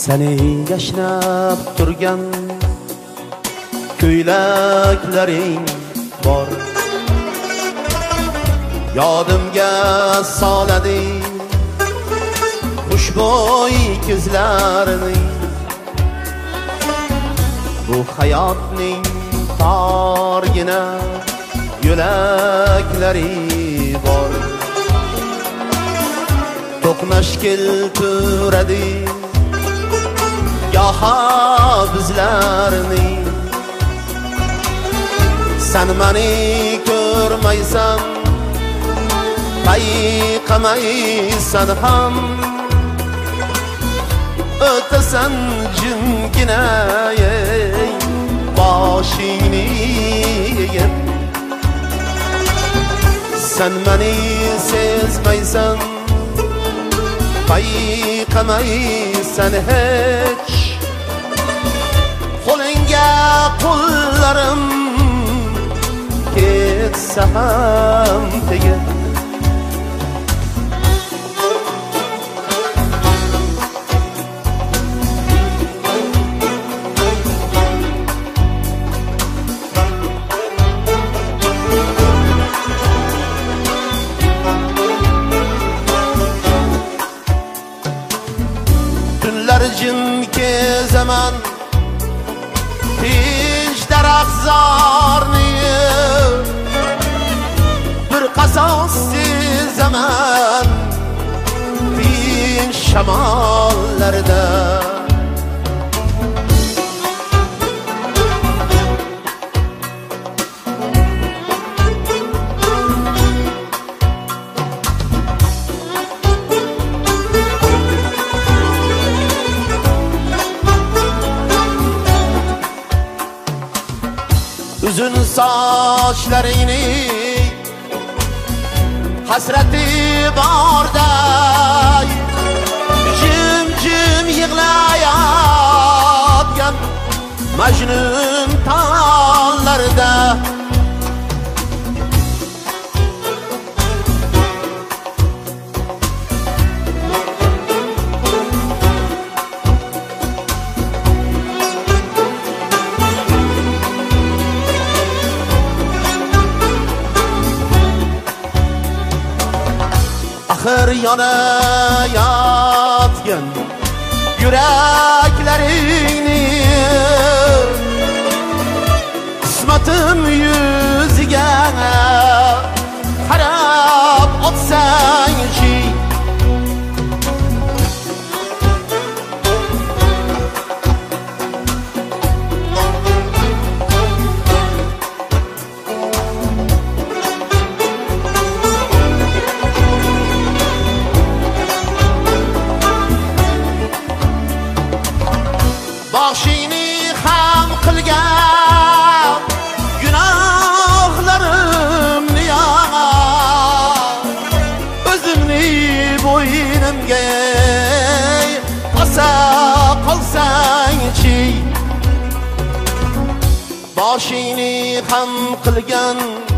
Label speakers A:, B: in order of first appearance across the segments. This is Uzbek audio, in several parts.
A: Seni yashnab turgan ko'ylaklaring bor, yodimga soladi xushbo'y ko'zlaring. Bu hayotning torgina yo'laklari bor, to'qnash keltiradi goho bizlarning. Sen meni ko'rmaysan, payqamaysan ham, o'tasan jimgina boshingni egib. Sen meni sezmaysan, payqamaysan hech. Qo'lingga qo'llarim ketsa ham tegib. Tunlar jim kezaman tinch daraxtzorni, bir qasos sezaman tinch shamollarda. Uzun sochlaringni hasrati borday, jim-jim yig'layotgan Majnun tollarda. Axir yonayotgan yuraklaringni qismatim yuziga qarab otsang-chi. Boshingni ham qilgan gunohlarimni o'zimni bo'ynimga osa qolsang-chi. Boshingni ham qilgan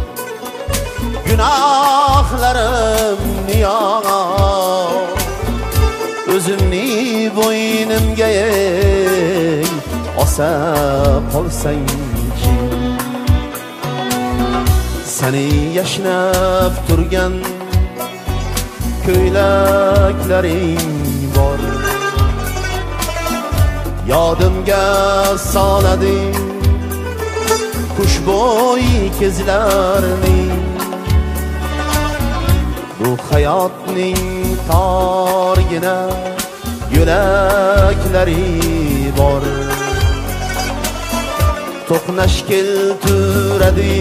A: gunohlarimni o'zimni bo'ynimga osa qolsang-chi. Seni yashnab turgan ko'ylaklaring bor, yodimga soladi xushbo'y ko'zlaring. Bu hayotning torgina yo'laklari bor, to'qnash keltiradi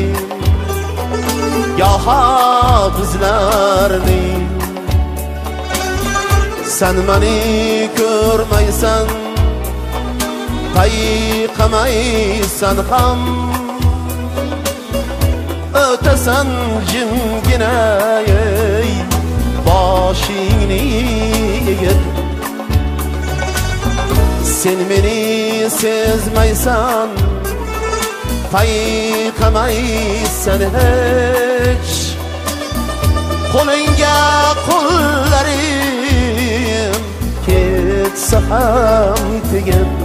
A: goho bizlarning. Sen meni ko'rmaysan, payqamaysan ham, o'tasan jimgina boshingni egib. Sen meni sezmaysan, payqamaysan hech. Qo'lingga qo'llarim ketsa sahamtigen